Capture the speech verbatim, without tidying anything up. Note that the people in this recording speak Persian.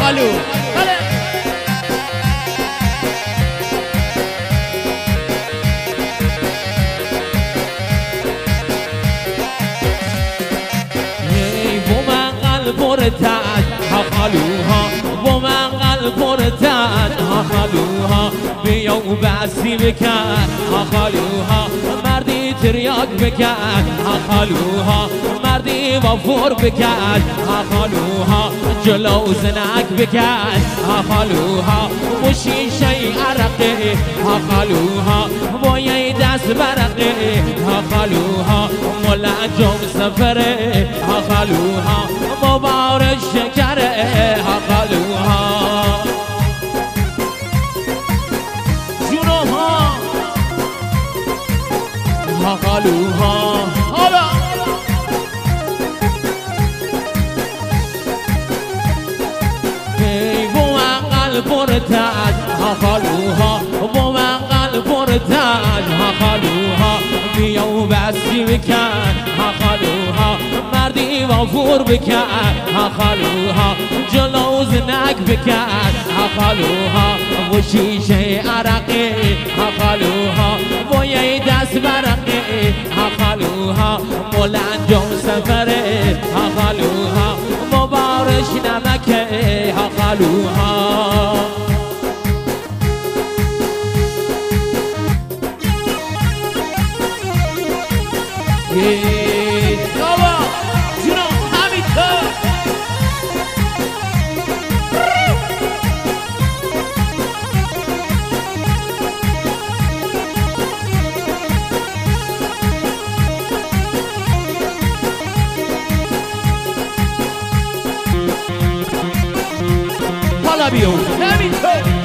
خالو بله پرتد ها خالوها با من قلب پرتد ها خالوها بیا و بسی بکن ها خالوها مردی تریاک بکن ها خالوها مردی وفور بکن ها خالوها جلو زنک بکن ها خالوها و شیشه عرقه ها خالوها با یه دست برقه ها خالوها ملنجم سفره ها خالوها مبارک شکره ها خالوها جونم ها ها خالوها حالا ای بو من قلب پرتد ها خالوها بو من قلب پرتد ها خالوها بیا و بسی بکن ها خالوها مردی وفور بکن ها خالوها جلو زنک بکن ها خالوها و شیشه عرقی ها خالوها و یه دست برقی ها خالوها ملنجم سفره ها خالوها مبارش نمکه ها خالوها بابا جونم همینطور حالا بیو همینطور